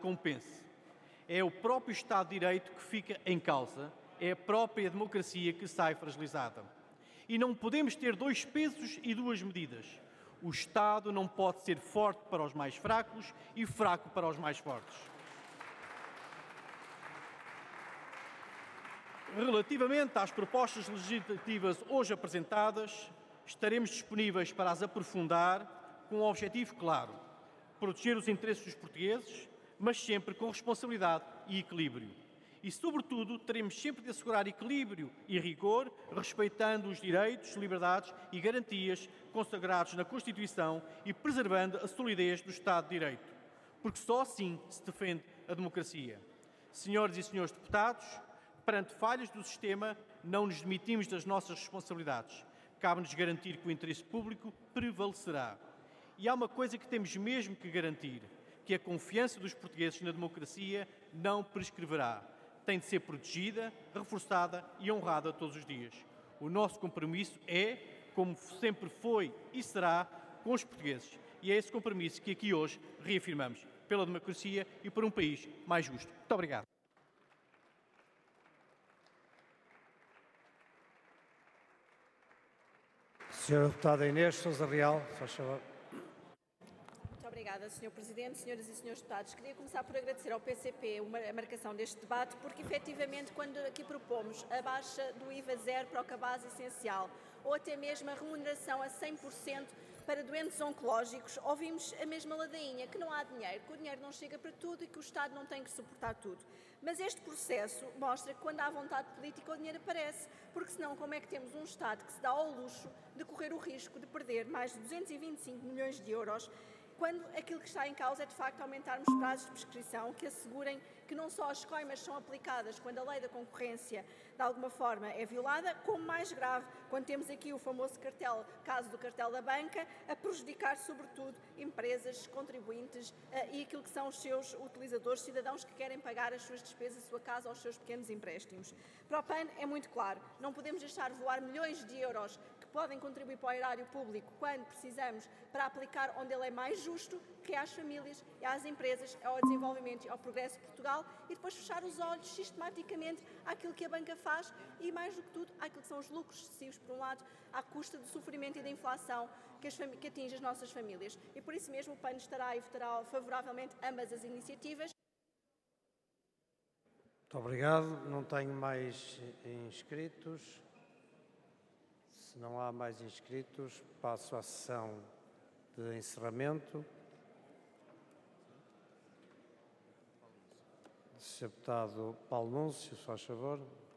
compense. É o próprio Estado de Direito que fica em causa, é a própria democracia que sai fragilizada. E não podemos ter dois pesos e duas medidas. O Estado não pode ser forte para os mais fracos e fraco para os mais fortes. Relativamente às propostas legislativas hoje apresentadas, estaremos disponíveis para as aprofundar com um objetivo claro: proteger os interesses dos portugueses, mas sempre com responsabilidade e equilíbrio. E, sobretudo, teremos sempre de assegurar equilíbrio e rigor, respeitando os direitos, liberdades e garantias consagrados na Constituição e preservando a solidez do Estado de Direito, porque só assim se defende a democracia. Senhoras e senhores deputados, perante falhas do sistema, não nos demitimos das nossas responsabilidades. Cabe-nos garantir que o interesse público prevalecerá. E há uma coisa que temos mesmo que garantir, que a confiança dos portugueses na democracia não prescreverá. Tem de ser protegida, reforçada e honrada todos os dias. O nosso compromisso é, como sempre foi e será, com os portugueses. E é esse compromisso que aqui hoje reafirmamos, pela democracia e por um país mais justo. Muito obrigado. Senhora Deputada Inês Sousa Real, faz favor. Muito obrigada, Sr. Presidente. Senhoras e senhores deputados, queria começar por agradecer ao PCP a marcação deste debate, porque efetivamente quando aqui propomos a baixa do IVA zero para o cabaz essencial ou até mesmo a remuneração a 100% para doentes oncológicos, ouvimos a mesma ladainha, que não há dinheiro, que o dinheiro não chega para tudo e que o Estado não tem que suportar tudo. Mas este processo mostra que quando há vontade política o dinheiro aparece, porque senão como é que temos um Estado que se dá ao luxo de correr o risco de perder mais de 225 milhões de euros quando aquilo que está em causa é, de facto, aumentarmos prazos de prescrição que assegurem que não só as coimas são aplicadas quando a lei da concorrência, de alguma forma, é violada, como mais grave, quando temos aqui o famoso caso do cartel da banca, a prejudicar, sobretudo, empresas, contribuintes e aquilo que são os seus utilizadores, cidadãos que querem pagar as suas despesas, a sua casa ou os seus pequenos empréstimos. Para o PAN é muito claro, não podemos deixar voar milhões de euros que podem contribuir para o erário público quando precisamos para aplicar onde ele é mais justo, que é às famílias, é às empresas, é ao desenvolvimento e ao progresso de Portugal, e depois fechar os olhos sistematicamente àquilo que a banca faz e, mais do que tudo, àquilo que são os lucros excessivos, por um lado, à custa do sofrimento e da inflação que atinge as nossas famílias. E por isso mesmo o PAN estará e votará favoravelmente ambas as iniciativas. Muito obrigado. Não tenho mais inscritos. Se não há mais inscritos, passo à sessão de encerramento. Sr. Deputado Paulo Núncio, se faz favor.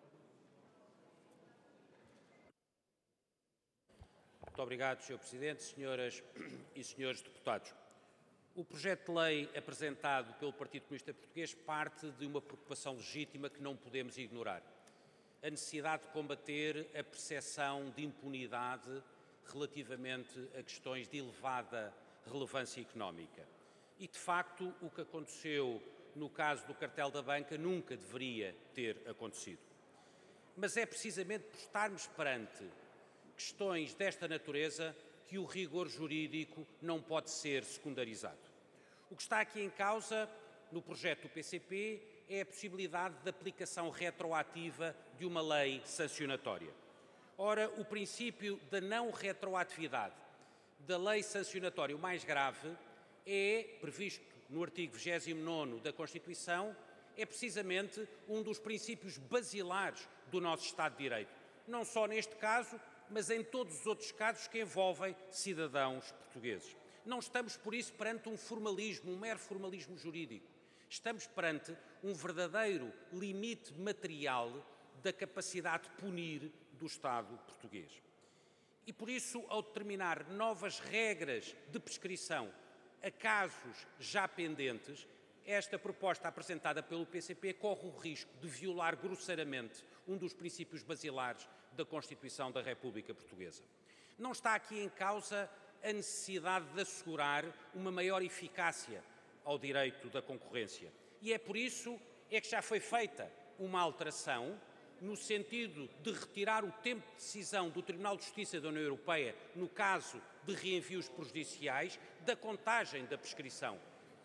Muito obrigado, Sr. Presidente, senhoras e senhores deputados. O projeto de lei apresentado pelo Partido Comunista Português parte de uma preocupação legítima que não podemos ignorar: a necessidade de combater a percepção de impunidade relativamente a questões de elevada relevância económica. E, de facto, o que aconteceu no caso do cartel da banca nunca deveria ter acontecido. Mas é precisamente por estarmos perante questões desta natureza que o rigor jurídico não pode ser secundarizado. O que está aqui em causa no projeto do PCP é a possibilidade de aplicação retroativa de uma lei sancionatória. Ora, o princípio da não retroatividade da lei sancionatória o mais grave é previsto no artigo 29º da Constituição, é precisamente um dos princípios basilares do nosso Estado de Direito. Não só neste caso, mas em todos os outros casos que envolvem cidadãos portugueses. Não estamos, por isso, perante um formalismo, um mero formalismo jurídico. Estamos perante um verdadeiro limite material da capacidade de punir do Estado português. E por isso, ao determinar novas regras de prescrição a casos já pendentes, esta proposta apresentada pelo PCP corre o risco de violar grosseiramente um dos princípios basilares da Constituição da República Portuguesa. Não está aqui em causa a necessidade de assegurar uma maior eficácia ao direito da concorrência. E é por isso que já foi feita uma alteração no sentido de retirar o tempo de decisão do Tribunal de Justiça da União Europeia no caso de reenvios prejudiciais da contagem da prescrição.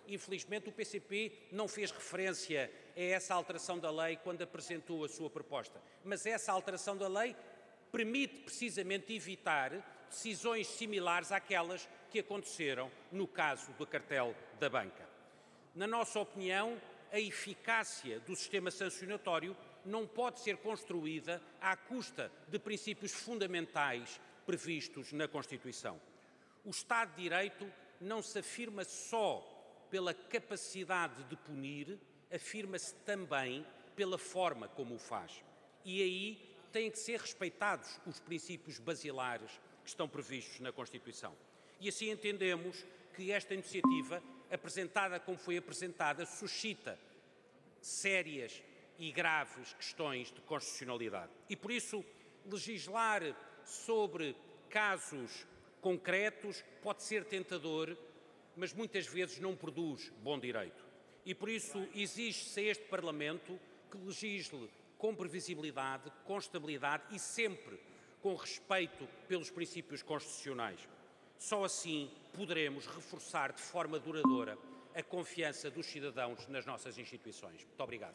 Infelizmente, o PCP não fez referência a essa alteração da lei quando apresentou a sua proposta. Mas essa alteração da lei permite precisamente evitar decisões similares àquelas que aconteceram no caso do cartel da banca. Na nossa opinião, a eficácia do sistema sancionatório não pode ser construída à custa de princípios fundamentais previstos na Constituição. O Estado de Direito não se afirma só pela capacidade de punir, afirma-se também pela forma como o faz. E aí têm que ser respeitados os princípios basilares que estão previstos na Constituição. E assim entendemos que esta iniciativa, apresentada como foi apresentada, suscita sérias e graves questões de constitucionalidade. E por isso, legislar sobre casos concretos pode ser tentador, mas muitas vezes não produz bom direito. E por isso exige-se a este Parlamento que legisle com previsibilidade, com estabilidade e sempre com respeito pelos princípios constitucionais. Só assim poderemos reforçar de forma duradoura a confiança dos cidadãos nas nossas instituições. Muito obrigado.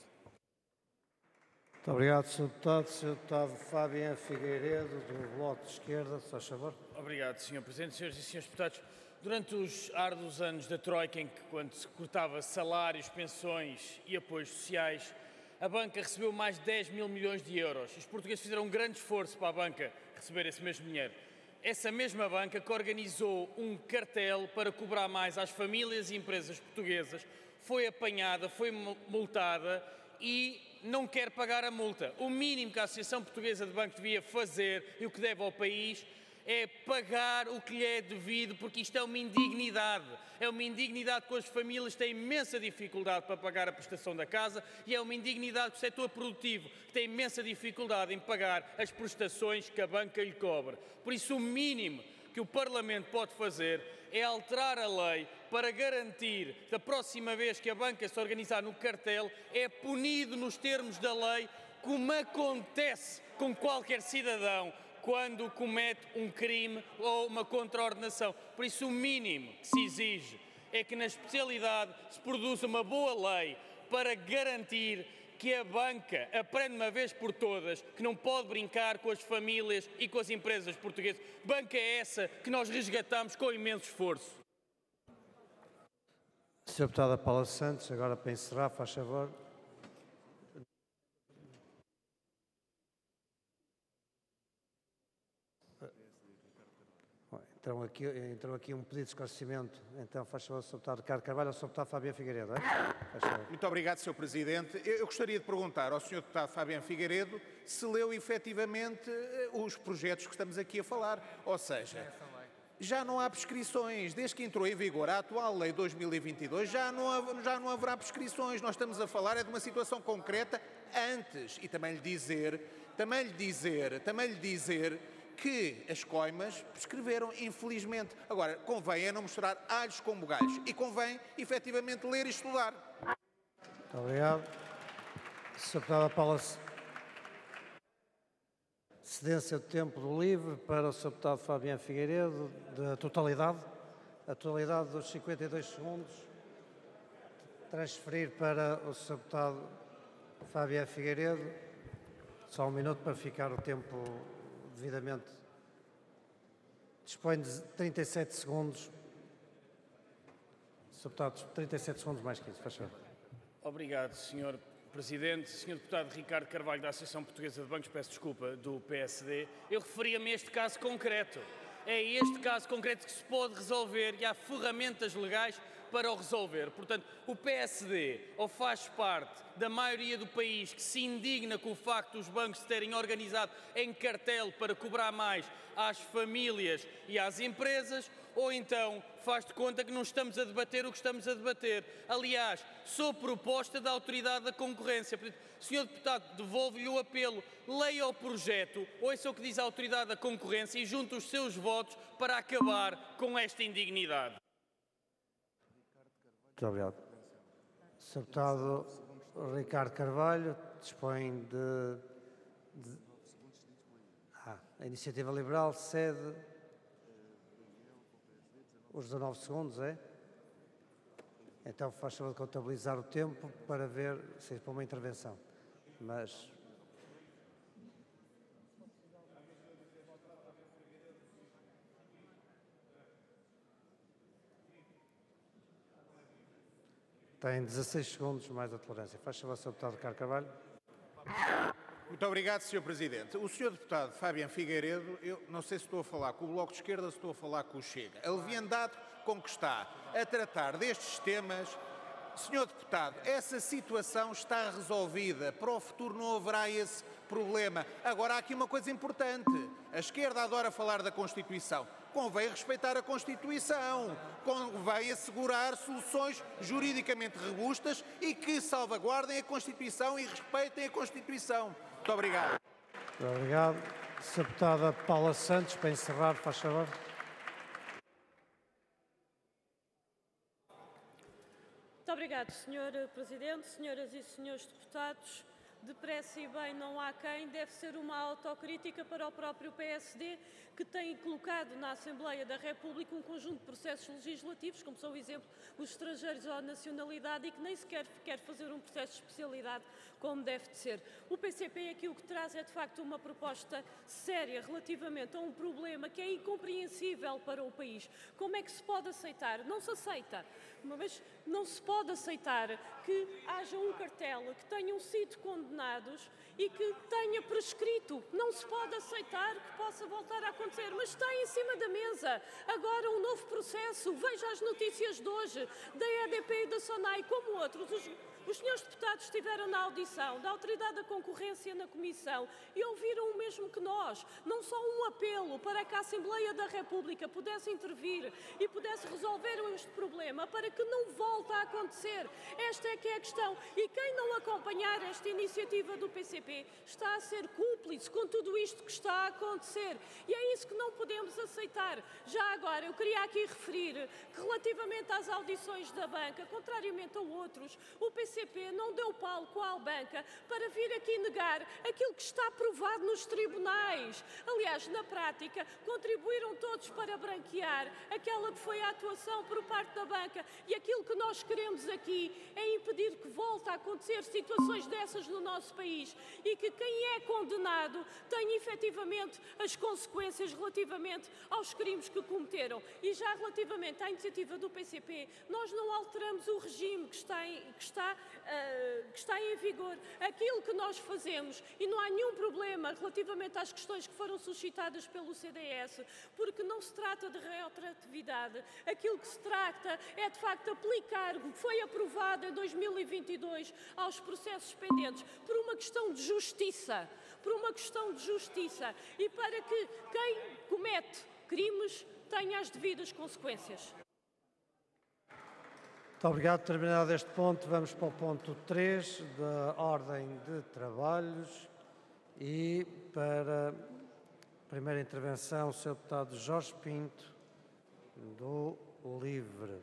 Muito obrigado, Sr. Deputado. Sr. Deputado Fabian Figueiredo, do Bloco de Esquerda, se faz favor. Obrigado, Sr. Presidente. Senhoras e Srs. Deputados, durante os árduos anos da Troika, em que, quando se cortava salários, pensões e apoios sociais, a banca recebeu mais de 10 mil milhões de euros. Os portugueses fizeram um grande esforço para a banca receber esse mesmo dinheiro. Essa mesma banca que organizou um cartel para cobrar mais às famílias e empresas portuguesas foi apanhada, foi multada e não quer pagar a multa. O mínimo que a Associação Portuguesa de Bancos devia fazer e o que deve ao país é pagar o que lhe é devido, porque isto é uma indignidade. É uma indignidade que as famílias têm imensa dificuldade para pagar a prestação da casa e é uma indignidade que o setor produtivo tem imensa dificuldade em pagar as prestações que a banca lhe cobra. Por isso, o mínimo que o Parlamento pode fazer é alterar a lei para garantir que, da próxima vez que a banca se organizar no cartel, é punido nos termos da lei, como acontece com qualquer cidadão quando comete um crime ou uma contraordenação. Por isso, o mínimo que se exige é que, na especialidade, se produza uma boa lei para garantir que a banca aprende uma vez por todas que não pode brincar com as famílias e com as empresas portuguesas. Banca é essa que nós resgatamos com imenso esforço. Sr. Deputada Paula Santos, agora para encerrar, faz favor. Entrou aqui um pedido de esclarecimento. Então, faz favor, Sr. Deputado Ricardo Carvalho, ao Sr. Deputado Fabian Figueiredo. Muito obrigado, Sr. Presidente. Eu gostaria de perguntar ao Sr. Deputado Fabian Figueiredo se leu efetivamente os projetos que estamos aqui a falar. Ou seja, já não há prescrições. Desde que entrou em vigor a atual Lei 2022, já não haverá prescrições. Nós estamos a falar de uma situação concreta antes. E também lhe dizer que as coimas prescreveram, infelizmente. Agora, convém não misturar alhos com bugalhos e convém, efetivamente, ler e estudar. Muito obrigado. Sr. Deputada Paula, cedência de tempo do livre para o Sr. Deputado Fabian Figueiredo, a totalidade dos 52 segundos, transferir para o Sr. Deputado Fabian Figueiredo, só um minuto para ficar o tempo devidamente. Dispõe de 37 segundos. Sr. Deputado, 37 segundos mais 15, faz favor. Obrigado, Sr. Presidente. Sr. Deputado Ricardo Carvalho, da Associação Portuguesa de Bancos, peço desculpa, do PSD. Eu referia-me a este caso concreto. É este caso concreto que se pode resolver e há ferramentas legais para o resolver. Portanto, o PSD ou faz parte da maioria do país que se indigna com o facto dos bancos se terem organizado em cartel para cobrar mais às famílias e às empresas, ou então faz de conta que não estamos a debater o que estamos a debater. Aliás, sob proposta da Autoridade da Concorrência. Sr. Deputado, devolvo-lhe o apelo, leia o projeto, ouça o que diz a Autoridade da Concorrência e junte os seus votos para acabar com esta indignidade. Muito obrigado. Sr. Deputado Ricardo Carvalho, dispõe a Iniciativa Liberal cede os 19 segundos, é? Então faz favor de contabilizar o tempo para ver se é para uma intervenção. Mas tem 16 segundos mais a tolerância. Faz favor, Sr. Deputado Ricardo Carvalho. Muito obrigado, Sr. Presidente. O Sr. Deputado Fabian Figueiredo, eu não sei se estou a falar com o Bloco de Esquerda ou se estou a falar com o Chega. A leviandade com que está a tratar destes temas, Sr. Deputado, essa situação está resolvida. Para o futuro não haverá esse problema. Agora, há aqui uma coisa importante. A esquerda adora falar da Constituição. Convém respeitar a Constituição. Convém assegurar soluções juridicamente robustas e que salvaguardem a Constituição e respeitem a Constituição. Muito obrigado. Muito obrigado. Sra. Deputada Paula Santos, para encerrar, faz favor. Muito obrigado, Sr. Presidente, senhoras e senhores deputados. Depressa e bem não há quem, deve ser uma autocrítica para o próprio PSD, que tem colocado na Assembleia da República um conjunto de processos legislativos, como são o exemplo os estrangeiros ou a nacionalidade, e que nem sequer quer fazer um processo de especialidade como deve de ser. O PCP aqui o que traz é de facto uma proposta séria relativamente a um problema que é incompreensível para o país. Como é que se pode aceitar? Não se aceita, mas não se pode aceitar que haja um cartel, que tenham sido condenados e que tenha prescrito. Não se pode aceitar que possa voltar a acontecer, mas está em cima da mesa agora um novo processo. Veja as notícias de hoje da EDP e da SONAI, como outros. Os senhores deputados estiveram na audição da Autoridade da Concorrência na Comissão e ouviram o mesmo que nós. Não só um apelo para que a Assembleia da República pudesse intervir e pudesse resolver este problema para que não volte a acontecer. Esta é que é a questão. E quem não acompanhar esta iniciativa do PCP está a ser cúmplice com tudo isto que está a acontecer. E é isso que não podemos aceitar. Já agora, eu queria aqui referir que relativamente às audições da banca, contrariamente a outros, o PCP não deu palco à banca para vir aqui negar aquilo que está provado nos tribunais. Aliás, na prática, contribuíram todos para branquear aquela que foi a atuação por parte da banca, e aquilo que nós queremos aqui é impedir que volte a acontecer situações dessas no nosso país e que quem é condenado tenha efetivamente as consequências relativamente aos crimes que cometeram. E já relativamente à iniciativa do PCP, nós não alteramos o regime que está em vigor. Aquilo que nós fazemos, e não há nenhum problema relativamente às questões que foram suscitadas pelo CDS, porque não se trata de retroatividade. Aquilo que se trata é, de facto, aplicar o que foi aprovado em 2022 aos processos pendentes por uma questão de justiça. E para que quem comete crimes tenha as devidas consequências. Muito obrigado. Terminado este ponto, vamos para o ponto 3 da ordem de trabalhos e para a primeira intervenção, o Sr. Deputado Jorge Pinto, do LIVRE.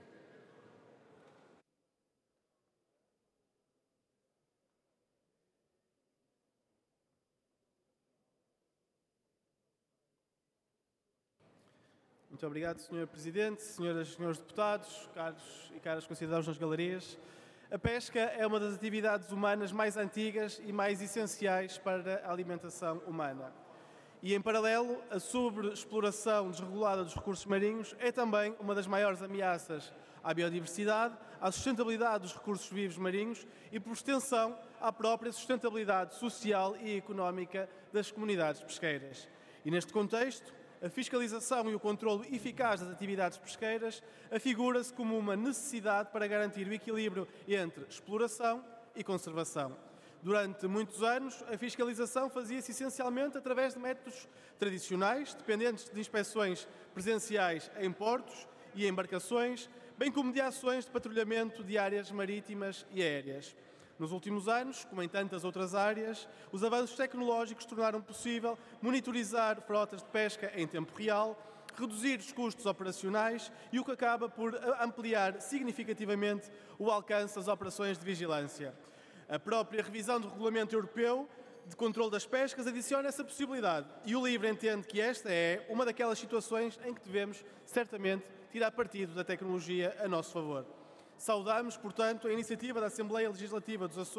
Muito obrigado, Sr. Presidente, senhoras e senhores deputados, caros e caras concidadãos nas galerias. A pesca é uma das atividades humanas mais antigas e mais essenciais para a alimentação humana. E, em paralelo, a sobreexploração desregulada dos recursos marinhos é também uma das maiores ameaças à biodiversidade, à sustentabilidade dos recursos vivos marinhos e, por extensão, à própria sustentabilidade social e económica das comunidades pesqueiras. E, neste contexto, a fiscalização e o controlo eficaz das atividades pesqueiras afigura-se como uma necessidade para garantir o equilíbrio entre exploração e conservação. Durante muitos anos, a fiscalização fazia-se essencialmente através de métodos tradicionais, dependentes de inspeções presenciais em portos e embarcações, bem como de ações de patrulhamento de áreas marítimas e aéreas. Nos últimos anos, como em tantas outras áreas, os avanços tecnológicos tornaram possível monitorizar frotas de pesca em tempo real, reduzir os custos operacionais e o que acaba por ampliar significativamente o alcance das operações de vigilância. A própria revisão do Regulamento Europeu de Controlo das Pescas adiciona essa possibilidade e o LIVRE entende que esta é uma daquelas situações em que devemos, certamente, tirar partido da tecnologia a nosso favor. Saudamos, portanto, a iniciativa da Assembleia Legislativa dos Açores